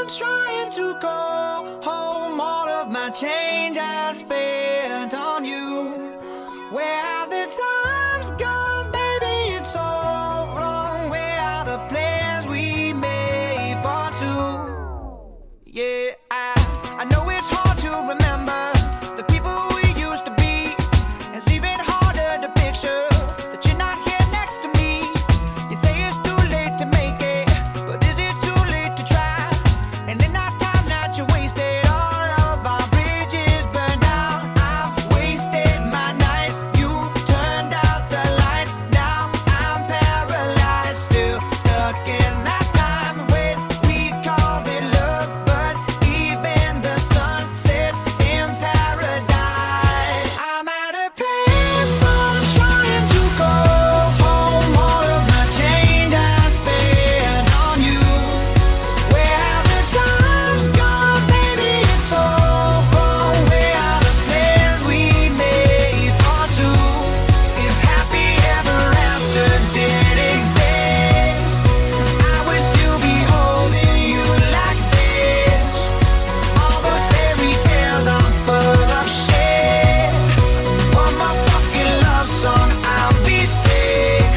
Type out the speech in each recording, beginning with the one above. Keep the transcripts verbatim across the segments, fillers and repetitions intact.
trying to go home. All of my change I spent on you. Where have the times gone, baby? It's all wrong. Where are the plans we made for two? Yeah, I, I know it's hard to remember the people we used to be. It's even harder to picture that you're not here next to me. You say it's too late to make it, but is it too late to try? And in that time that you wasted, all of our bridges burned down. I've wasted my nights, you turned out the lights. Now I'm paralyzed, still stuck in that time when we called it love. But even the sun sets in paradise. I'm at a payphone trying to go home. All of my change I spent on you. Where have the times gone, baby? It's all wrong. Where are the plans we made for two? If happy ever afters did exist, I would still be holding you like this. All those fairy tales are full of shit. One more fucking love song, I'll be sick.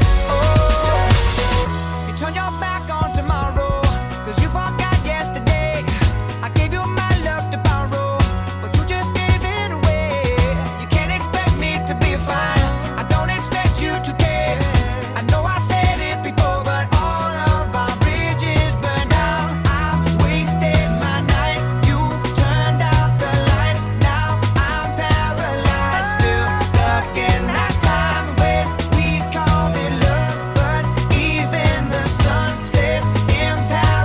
Oh, you turn your back on tomorrow, cause you forgot yesterday. I gave you my love to borrow, but you just gave it away. You can't expect me to be fine, I don't expect you to care. I know I said it before, but all of our bridges burned down. I've wasted my nights, you turned out the lights. Now I'm paralyzed, still stuck in that time when we called it love. But even the sun sets in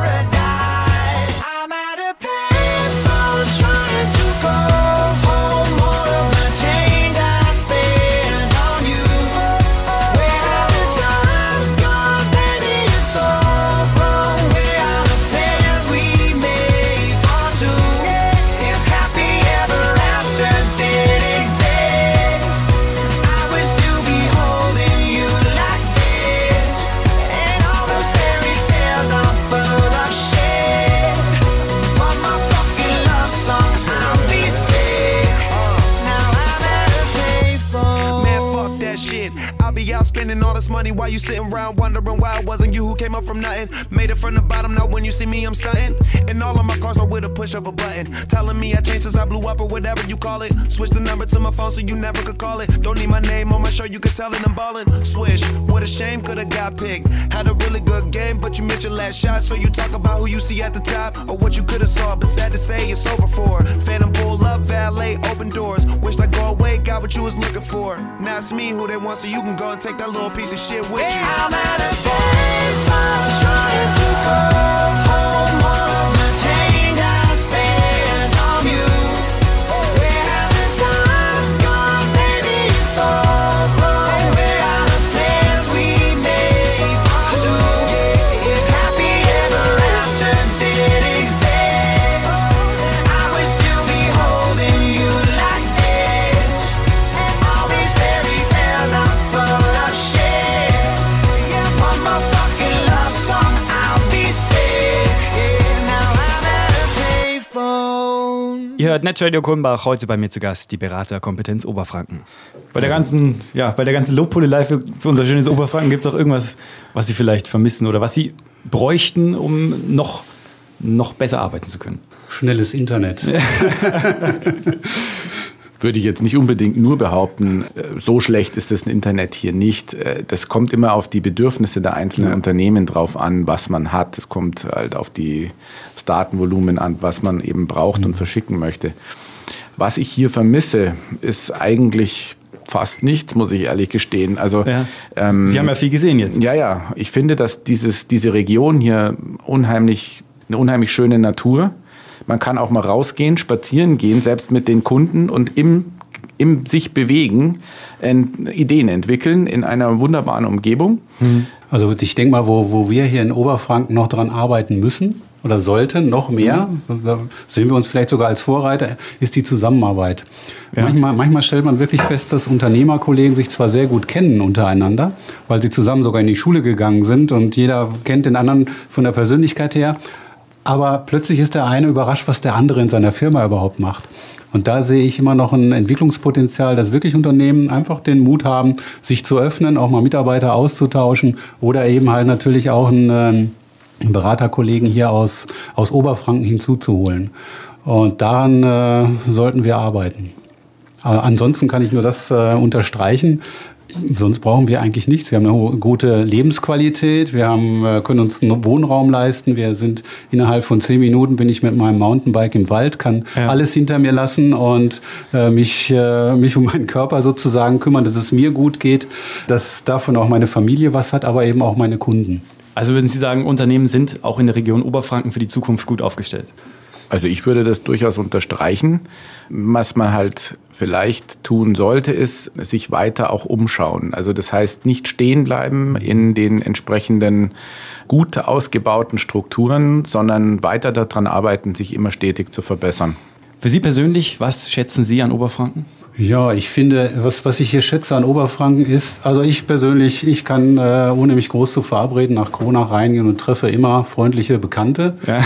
paradise. I'm at a payphone trying to go home. All of my change I spent on you. Where have the times gone, baby? It's all wrong. Where are the plans we made for two? If happy ever afters did exist, I would still be holding you like this. And all those fairy tales are full of shit. One more fucking love song, I'll be sick. Now I'm at a payphone. Man, fuck that shit. I'll be out spending all this money while you sitting around wondering why it wasn't you who came up from nothing. Made it from the bottom, now when you see me, I'm stunting. And all of my cars are with a push of a button. Telling me I changed since I blew up or whatever you call it. Switch the number to my phone so you never could call it. Don't need my name on my show, you could tell it I'm ballin'. Swish, what a shame, could've got picked. Had a really good game, but you missed your last shot. So you talk about who you see at the top or what you could've saw. But sad to say, it's over for. Phantom pull up, valet, open doors. Wished I go away, got what you was looking for. Now it's me who they want, so you can go and take that little piece of shit with you. I'm at a payphone trying to go home. All of my change I spent on you. Where have the times gone, baby? It's all wrong. Where are the plans we made for two? If happy ever afters did exist, I would still be holding you like this. And all these fairy tales are full of shit. One more fucking love song, I'll be sick. Now I'm at a payphone. Ihr hört Netzradio Kulmbach, heute bei mir zu Gast die Beraterkompetenz Oberfranken. Bei der ganzen, ja, bei der ganzen Lobhudelei für, für unser schönes Oberfranken gibt es auch irgendwas, was Sie vielleicht vermissen oder was Sie bräuchten, um noch, noch besser arbeiten zu können? Schnelles Internet. Würde ich jetzt nicht unbedingt nur behaupten, so schlecht ist das Internet hier nicht. Das kommt immer auf die Bedürfnisse der einzelnen ja. Unternehmen drauf an, was man hat. Es kommt halt auf die, das Datenvolumen an, was man eben braucht mhm. und verschicken möchte. Was ich hier vermisse, ist eigentlich fast nichts, muss ich ehrlich gestehen. Also, ja. ähm, Sie haben ja viel gesehen jetzt. Ja, ja. Ich finde, dass dieses, diese Region hier unheimlich, eine unheimlich schöne Natur. Man kann auch mal rausgehen, spazieren gehen, selbst mit den Kunden und im, im sich bewegen, ent, Ideen entwickeln in einer wunderbaren Umgebung. Also ich denke mal, wo, wo wir hier in Oberfranken noch dran arbeiten müssen oder sollten, noch mehr, mhm. da sehen wir uns vielleicht sogar als Vorreiter, ist die Zusammenarbeit. Ja. Manchmal, manchmal stellt man wirklich fest, dass Unternehmerkollegen sich zwar sehr gut kennen untereinander, weil sie zusammen sogar in die Schule gegangen sind und jeder kennt den anderen von der Persönlichkeit her, aber plötzlich ist der eine überrascht, was der andere in seiner Firma überhaupt macht. Und da sehe ich immer noch ein Entwicklungspotenzial, dass wirklich Unternehmen einfach den Mut haben, sich zu öffnen, auch mal Mitarbeiter auszutauschen oder eben halt natürlich auch einen, einen Beraterkollegen hier aus, aus Oberfranken hinzuzuholen. Und daran äh, sollten wir arbeiten. Aber ansonsten kann ich nur das äh, unterstreichen. Sonst brauchen wir eigentlich nichts. Wir haben eine gute Lebensqualität, wir haben, können uns einen Wohnraum leisten. Wir sind innerhalb von zehn Minuten bin ich mit meinem Mountainbike im Wald, kann ja. alles hinter mir lassen und äh, mich, äh, mich um meinen Körper sozusagen kümmern, dass es mir gut geht, dass davon auch meine Familie was hat, aber eben auch meine Kunden. Also würden Sie sagen, Unternehmen sind auch in der Region Oberfranken für die Zukunft gut aufgestellt? Also ich würde das durchaus unterstreichen. Was man halt vielleicht tun sollte, ist sich weiter auch umschauen. Also das heißt nicht stehen bleiben in den entsprechenden gut ausgebauten Strukturen, sondern weiter daran arbeiten, sich immer stetig zu verbessern. Für Sie persönlich, was schätzen Sie an Oberfranken? Ja, ich finde, was, was ich hier schätze an Oberfranken ist, also ich persönlich, ich kann, äh, ohne mich groß zu verabreden, nach Kronach reingehen und treffe immer freundliche Bekannte. Ja.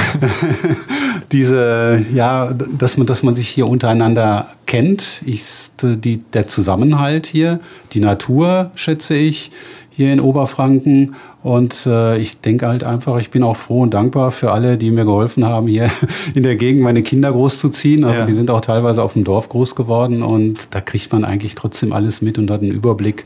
Diese, ja, dass man, dass man sich hier untereinander kennt, ich, die, der Zusammenhalt hier, die Natur schätze ich hier in Oberfranken. Und äh, ich denke halt einfach, ich bin auch froh und dankbar für alle, die mir geholfen haben, hier in der Gegend meine Kinder großzuziehen. Also ja. Die sind auch teilweise auf dem Dorf groß geworden und da kriegt man eigentlich trotzdem alles mit und hat einen Überblick.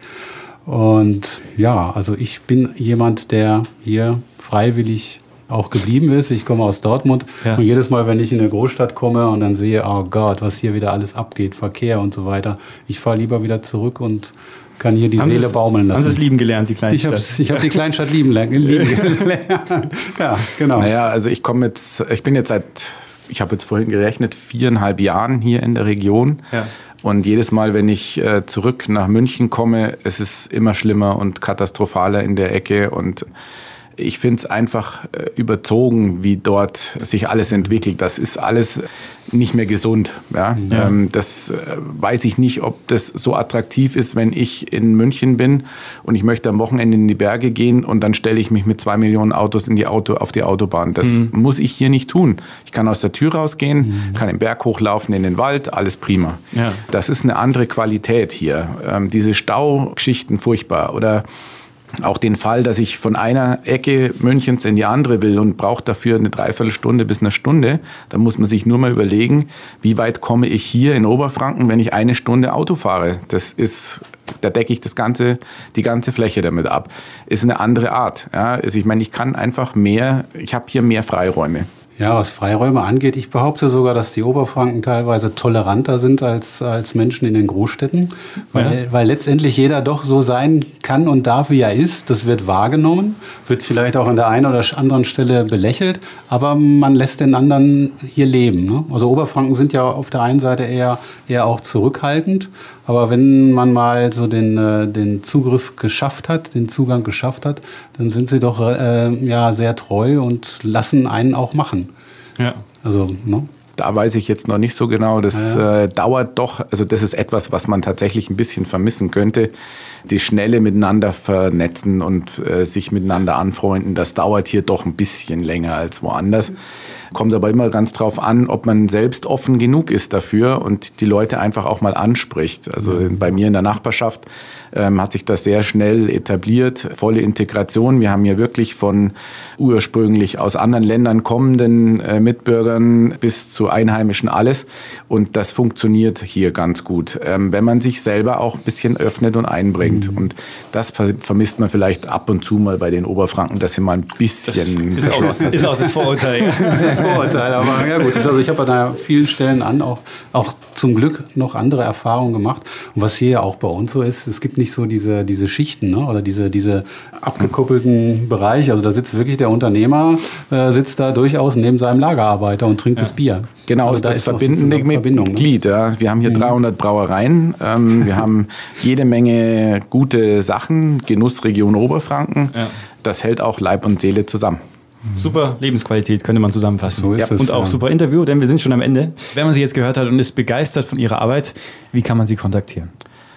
Und ja, also ich bin jemand, der hier freiwillig auch geblieben ist. Ich komme aus Dortmund ja. und jedes Mal, wenn ich in eine Großstadt komme und dann sehe, oh Gott, was hier wieder alles abgeht, Verkehr und so weiter, ich fahre lieber wieder zurück und kann hier die haben Seele baumeln lassen. Haben Sie es lieben gelernt, die Kleinstadt? Ich, ich habe die Kleinstadt lieben gelernt. Ja, genau. Naja, also ich komme jetzt, ich bin jetzt seit, ich habe jetzt vorhin gerechnet, viereinhalb Jahren hier in der Region. Ja. Und jedes Mal, wenn ich äh, zurück nach München komme, es ist immer schlimmer und katastrophaler in der Ecke und ich finde es einfach äh, überzogen, wie dort sich alles entwickelt. Das ist alles nicht mehr gesund. Ja? Ja. Ähm, das äh, weiß ich nicht, ob das so attraktiv ist, wenn ich in München bin und ich möchte am Wochenende in die Berge gehen und dann stelle ich mich mit zwei Millionen Autos in die Auto, auf die Autobahn. Das mhm. muss ich hier nicht tun. Ich kann aus der Tür rausgehen, mhm. kann den Berg hochlaufen, in den Wald, alles prima. Ja. Das ist eine andere Qualität hier. Ähm, diese Staugeschichten furchtbar oder auch den Fall, dass ich von einer Ecke Münchens in die andere will und brauche dafür eine Dreiviertelstunde bis eine Stunde, da muss man sich nur mal überlegen, wie weit komme ich hier in Oberfranken, wenn ich eine Stunde Auto fahre. Das ist, da decke ich das ganze, die ganze Fläche damit ab. Ist eine andere Art. Ja, also ich meine, ich kann einfach mehr, ich habe hier mehr Freiräume. Ja, was Freiräume angeht, ich behaupte sogar, dass die Oberfranken teilweise toleranter sind als, als Menschen in den Großstädten, weil, ja. weil letztendlich jeder doch so sein kann und darf, wie er ist. Das wird wahrgenommen, wird vielleicht auch an der einen oder anderen Stelle belächelt, aber man lässt den anderen hier leben. Ne? Also Oberfranken sind ja auf der einen Seite eher, eher auch zurückhaltend, aber wenn man mal so den, den Zugriff geschafft hat, den Zugang geschafft hat, dann sind sie doch äh, ja, sehr treu und lassen einen auch machen. Ja. Also, ne? Da weiß ich jetzt noch nicht so genau. Das ja. äh, dauert doch, also das ist etwas, was man tatsächlich ein bisschen vermissen könnte. Die schnelle miteinander vernetzen und äh, sich miteinander anfreunden, das dauert hier doch ein bisschen länger als woanders. Kommt aber immer ganz drauf an, ob man selbst offen genug ist dafür und die Leute einfach auch mal anspricht. Also mhm. bei mir in der Nachbarschaft ähm, hat sich das sehr schnell etabliert. Volle Integration. Wir haben ja wirklich von ursprünglich aus anderen Ländern kommenden äh, Mitbürgern bis zu Einheimischen alles. Und das funktioniert hier ganz gut, ähm, wenn man sich selber auch ein bisschen öffnet und einbringt. Mhm. Und das vermisst man vielleicht ab und zu mal bei den Oberfranken, dass sie mal ein bisschen... Das ist, auch das, ist auch das Vorurteil. Vorurteil, aber ja gut, also ich habe an vielen Stellen an auch, auch zum Glück noch andere Erfahrungen gemacht. Und was hier ja auch bei uns so ist, es gibt nicht so diese, diese Schichten, ne? Oder diese, diese abgekoppelten Bereiche. Also da sitzt wirklich der Unternehmer, äh, sitzt da durchaus neben seinem Lagerarbeiter und trinkt ja. das Bier. Genau, also da das ist verbindende Mitglied. Ne? Ja. Wir haben hier mhm. dreihundert Brauereien, ähm, wir haben jede Menge gute Sachen, Genussregion Oberfranken. Ja. Das hält auch Leib und Seele zusammen. Super Lebensqualität, könnte man zusammenfassen. So ist ja. es, und auch ja. super Interview, denn wir sind schon am Ende. Wenn man sie jetzt gehört hat und ist begeistert von ihrer Arbeit, wie kann man sie kontaktieren?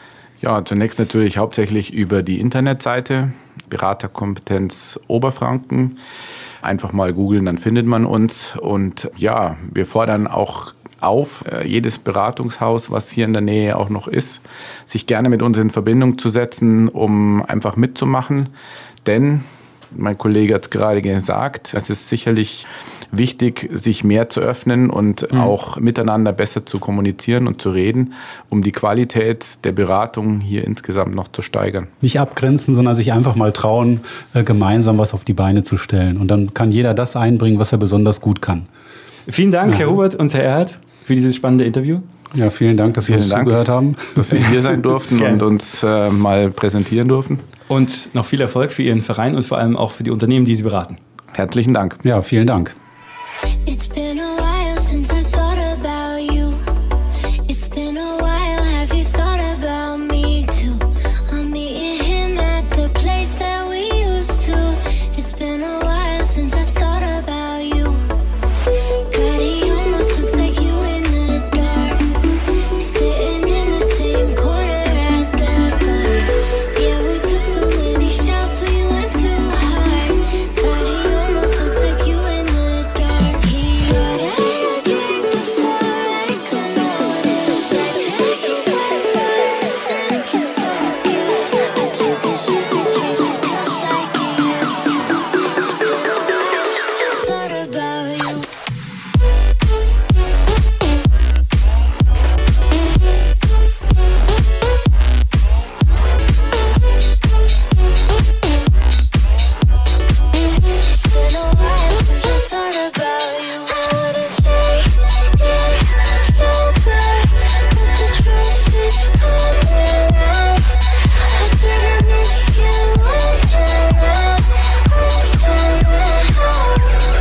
Ja, zunächst natürlich hauptsächlich über die Internetseite Beraterkompetenz Oberfranken. Einfach mal googeln, dann findet man uns. Und ja, wir fordern auch auf, jedes Beratungshaus, was hier in der Nähe auch noch ist, sich gerne mit uns in Verbindung zu setzen, um einfach mitzumachen. Denn, mein Kollege hat es gerade gesagt, es ist sicherlich wichtig, sich mehr zu öffnen und mhm. auch miteinander besser zu kommunizieren und zu reden, um die Qualität der Beratung hier insgesamt noch zu steigern. Nicht abgrenzen, sondern sich einfach mal trauen, gemeinsam was auf die Beine zu stellen. Und dann kann jeder das einbringen, was er besonders gut kann. Vielen Dank, ja. Herr Robert und Herr Erhardt, für dieses spannende Interview. Ja, vielen Dank, dass vielen wir uns Dank, zugehört haben. Dass wir hier sein durften und uns äh, mal präsentieren durften. Und noch viel Erfolg für Ihren Verein und vor allem auch für die Unternehmen, die Sie beraten. Herzlichen Dank. Ja, vielen Dank. It's been a while since I thought about you. It's been a while, have you thought about me too? I'm meeting him at the place that we used to. It's been a while since I thought about you. God, he almost looks like you in the dark, sitting in the same corner at the bar. Yeah, we took so many shots, we went too hard. God, he almost looks like you in the dark. He ordered a drink before I could notice that Jackie Black brought us into focus. I took a sip, it tasted just like it used to. It's been a while since I thought about you. It's been a while since I thought about you. I wouldn't say it sober, but the truth is coming out. I didn't miss you until now, until now.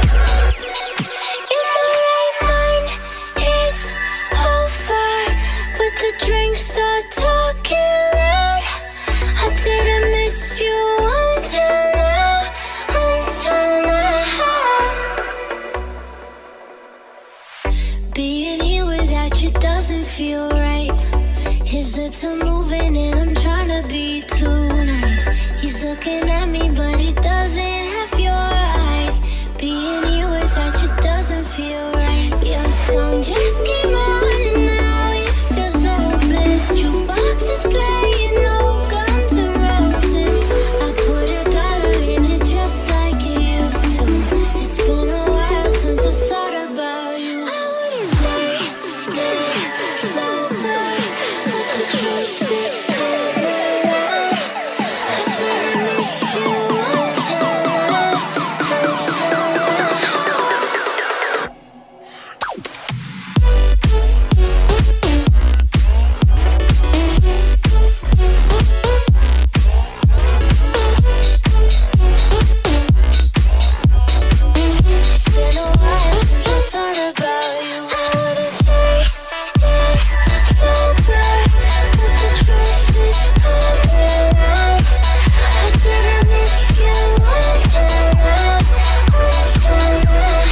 In my right mind, it's over, but the drinks are talking loud. I didn't miss you until now, until now. Being here without you doesn't feel right. His lips are moving and I'm trying to be too nice. He's looking at me but he doesn't have your eyes. Being here without you doesn't feel right. Your song just came on and now it feels hopeless. Jukebox is playing no Guns N' Roses. I put a dollar in it just like it used to. It's been a while since I thought about you. I wouldn't say it sober, but the truth is coming out. I didn't miss you until now, until now. It's been a while since I thought about you. I wouldn't say it sober, but the truth is coming out. I didn't miss you until now, until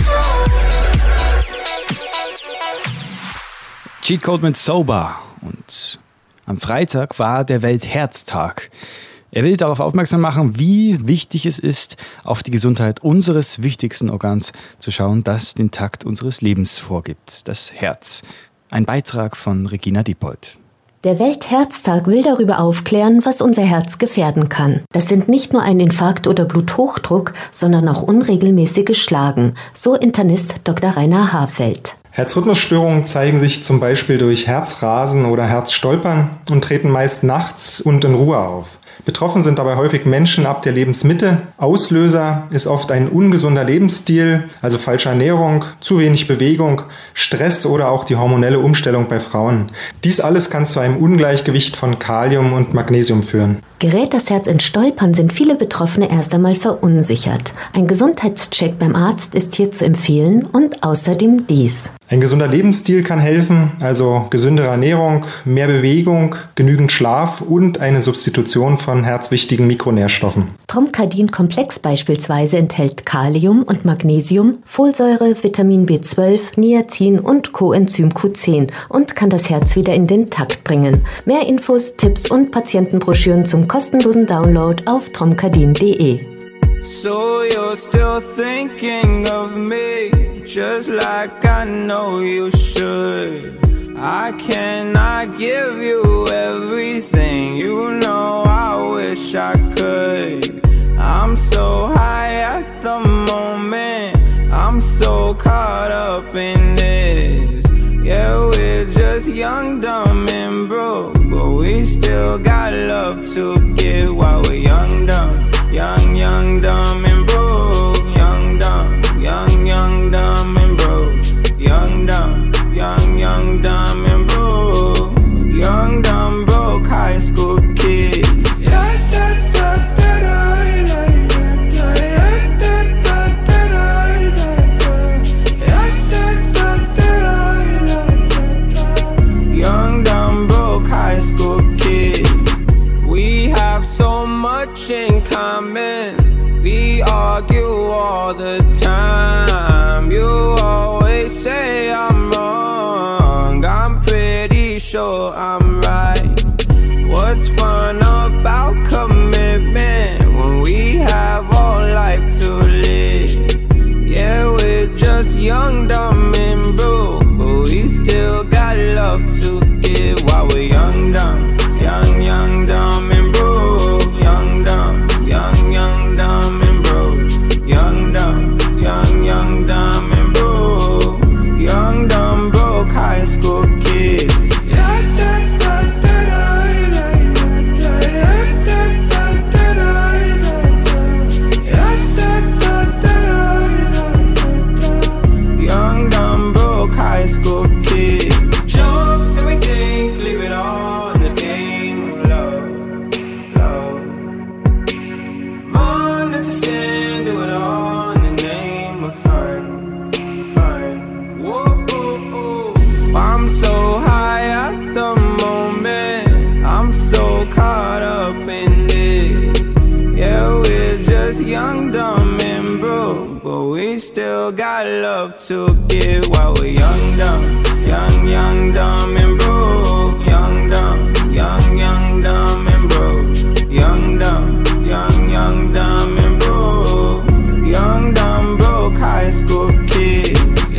now. Cheat Code mit Sober. Und am Freitag war der Weltherztag. Er will darauf aufmerksam machen, wie wichtig es ist, auf die Gesundheit unseres wichtigsten Organs zu schauen, das den Takt unseres Lebens vorgibt, das Herz. Ein Beitrag von Regina Diepold. Der Weltherztag will darüber aufklären, was unser Herz gefährden kann. Das sind nicht nur ein Infarkt oder Bluthochdruck, sondern auch unregelmäßiges Schlagen, so Internist Doktor Rainer Hafeld. Herzrhythmusstörungen zeigen sich zum Beispiel durch Herzrasen oder Herzstolpern und treten meist nachts und in Ruhe auf. Betroffen sind dabei häufig Menschen ab der Lebensmitte. Auslöser ist oft ein ungesunder Lebensstil, also falsche Ernährung, zu wenig Bewegung, Stress oder auch die hormonelle Umstellung bei Frauen. Dies alles kann zu einem Ungleichgewicht von Kalium und Magnesium führen. Gerät das Herz ins Stolpern, sind viele Betroffene erst einmal verunsichert. Ein Gesundheitscheck beim Arzt ist hier zu empfehlen und außerdem dies. Ein gesunder Lebensstil kann helfen, also gesündere Ernährung, mehr Bewegung, genügend Schlaf und eine Substitution von herzwichtigen Mikronährstoffen. Tromkadin-Komplex beispielsweise enthält Kalium und Magnesium, Folsäure, Vitamin B zwölf, Niacin und Coenzym Q zehn und kann das Herz wieder in den Takt bringen. Mehr Infos, Tipps und Patientenbroschüren zum kostenlosen Download auf tromkadin punkt de. So you're still thinking of me, just like I know you should. I cannot give you everything, you know I wish I could. I'm so high at the moment, I'm so caught up in this. Yeah, we're just young, dumb and broke, but we still got love to give while we're young, dumb. Young, young, dumb and broke. Young, dumb, young, young, dumb and broke. Young, dumb, young, young, dumb and broke. Young, dumb, broke high school kid. Young, dumb, broke high school kid. We have so much in common. We argue all the time. You always say I'm wrong. I'm pretty sure I'm right. What's fun about commitment when we have all life to live? Yeah, we're just young, dumb and broke, but we still got love to give while we're young, dumb. Young, young, dumb and broke. Young, dumb, young, young, dumb and broke. Young, dumb, young, young, dumb and broke. Young, dumb, broke high school kid. Young, dumb, broke high school kid. Show everything, leave it all in the game of love, love. Run into sin, do it all in the name of fun, fun. Whoa, whoa, whoa. I'm so high at the moment, I'm so caught up in this. Yeah, we're just young, dumb and broke, but we still got love to give while we're young, dumb. Young, young, dumb and broke. Young, dumb, young, young, dumb and broke. Young, dumb, young, young, dumb and broke. Young, dumb, broke high school kid.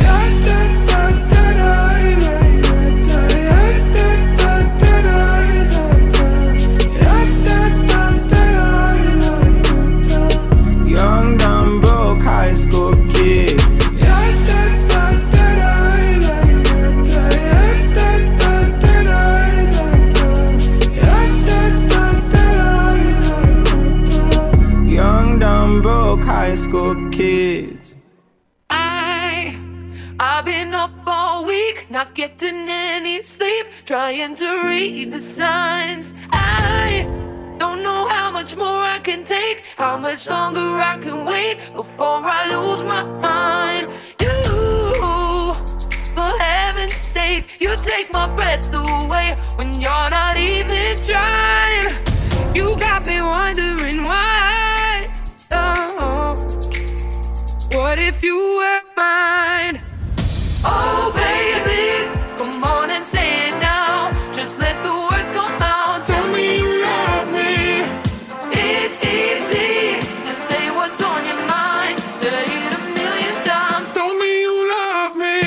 Young, dumb, broke high school kid. Young, dumb, broke high school kids. I, I've been up all week, not getting any sleep, trying to read the signs. I don't know how much more I can take, how much longer I can wait before I lose my mind. You, for heaven's sake, you take my breath away when you're not even trying. You got me wondering why. Oh, what if you were mine? Oh baby, come on and say it now. Just let the words come out. Tell me you love me. It's easy to say what's on your mind. Say it a million times. Tell me you love me.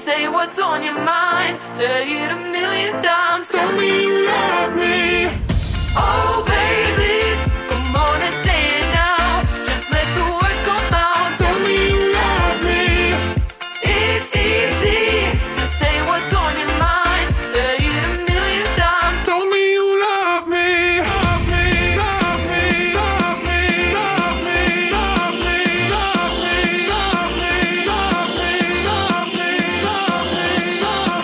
say what's on your mind. Say it a million times. Tell me you love me. Oh baby, come on and say it now. Just let the words come out. Tell me you love me. It's easy to say what's on your mind. Say it a million times. Tell me you love me. Love me, love me, love me, love me, love me, love me, love me, love me, love me, love me, love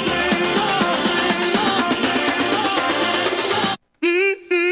me, love me.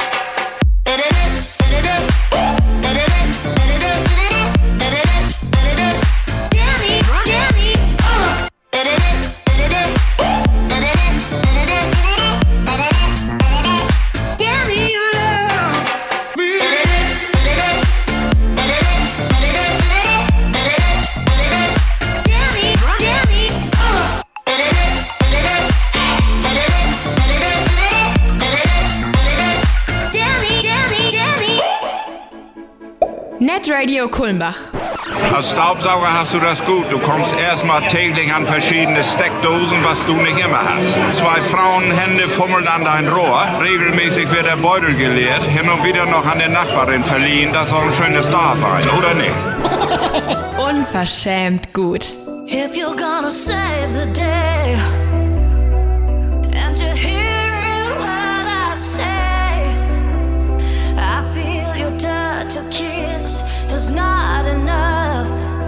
Netradio Kulmbach. Als Staubsauger hast du das gut. Du kommst erstmal täglich an verschiedene Steckdosen, was du nicht immer hast. Zwei Frauenhände fummeln an dein Rohr. Regelmäßig wird der Beutel geleert. Hin und wieder noch an der Nachbarin verliehen. Das soll ein schönes Dasein, oder nicht? Unverschämt gut. If you're gonna save the day and you're hearing what I say, I feel your touch, your kiss is not enough.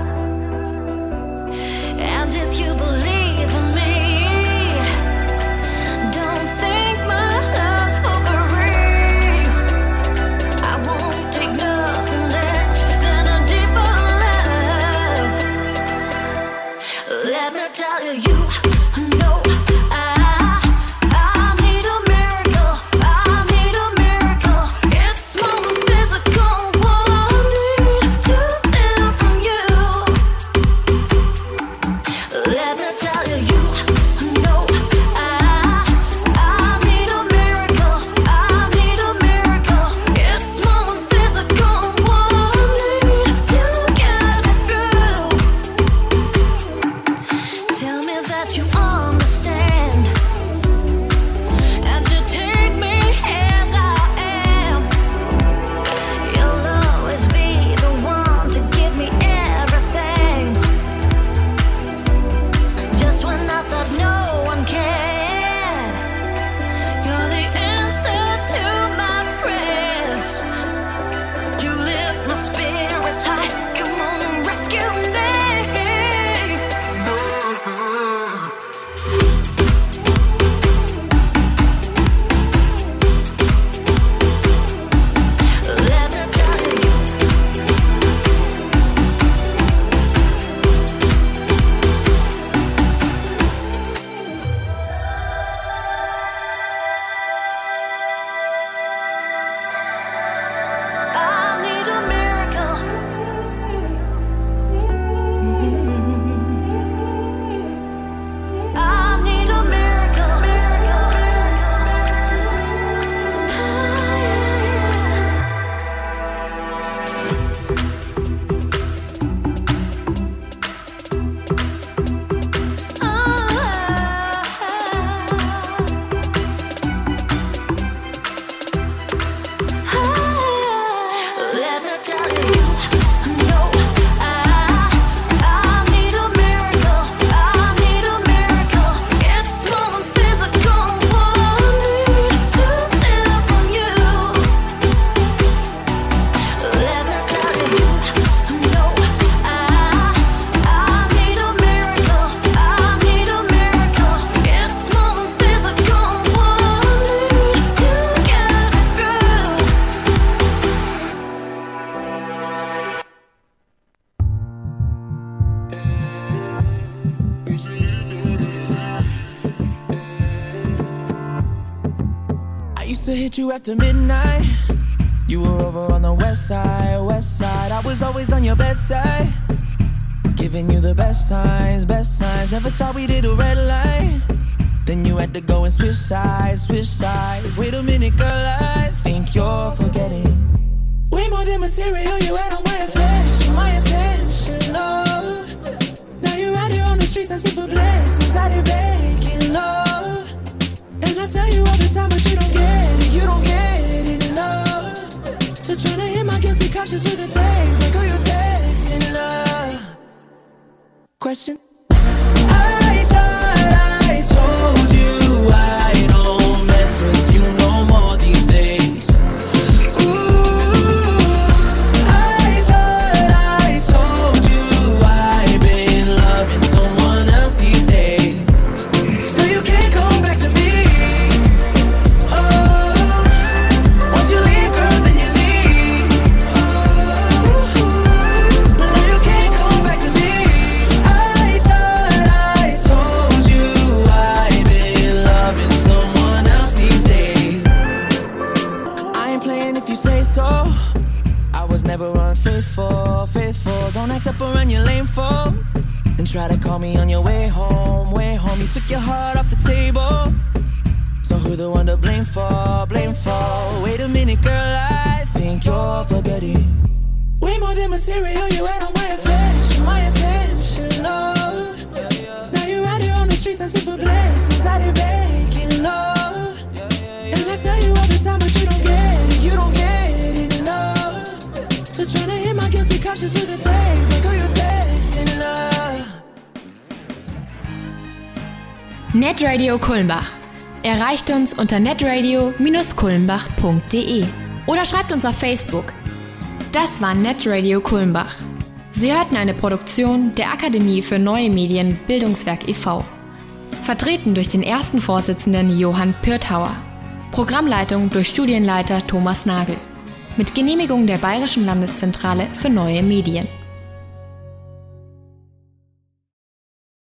And if you believe in me, don't think my love's for free. I won't take nothing less than a deeper love. Let me tell you, you know I, I need a miracle. I need a miracle. It's more than physical. What I need to feel from you. Let me tell you, you know I, I need a miracle. I need a miracle. It's more than physical. What I need to get through. Tell me that you understand, and you take me as I am. You'll always be the one to give me everything, just when I thought no one can. You're the answer to my prayers. You lift my spirits high. Come on and rescue me. Let me tell you, I need a miracle. I need a miracle, miracle, let me tell you, you know I, I need a miracle. I need a miracle. It's more than physical. What I need to feel from you. Let me tell you, you know I, I need a miracle. I need a miracle. It's more than physical. What I need to get through. I used to hit you after midnight. You were over on the west side, west side. I was always on your bedside, giving you the best signs, best signs. Never thought we did a red light. Then you had to go and switch sides, switch sides. Wait a minute, girl, I think you're forgetting. Way more than material, you had on my affection, my attention, no. Now you're out here on the street streets asking for blessings, I did begging love. And I tell you all the time, but you don't get it, you don't get it, no. So tryna hit my guilty conscience with a text, like who you texting, love? Question. I thought I told you I don't mess with you no more these days. Ooh, I thought I told you I've been loving someone else these days. So you can't come back to me. Oh, once you leave, girl, then you leave. Oh, no, you can't come back to me. I thought I told you I've been loving someone else these days. I ain't playing if you say so. I was never unfaithful, faithful. Don't act up around your lame folk. And try to call me on your way home, way home. You took your heart off the table. So who the one to blame for, blame for? Wait a minute, girl, I think you're forgetting. Way more than material, you had on my affection, my attention, love. Now you're out here on the streets asking for blessings, I did begging love. And I tell you all the time, but you don't get it, you don't get it, no. So tryna hit my guilty conscience with a text, like who you texting, love? Netradio Kulmbach. Erreicht uns unter netradio Bindestrich kulmbach punkt de oder schreibt uns auf Facebook. Das war Netradio Kulmbach. Sie hörten eine Produktion der Akademie für Neue Medien Bildungswerk e V Vertreten durch den ersten Vorsitzenden Johann Pürthauer. Programmleitung durch Studienleiter Thomas Nagel. Mit Genehmigung der Bayerischen Landeszentrale für Neue Medien.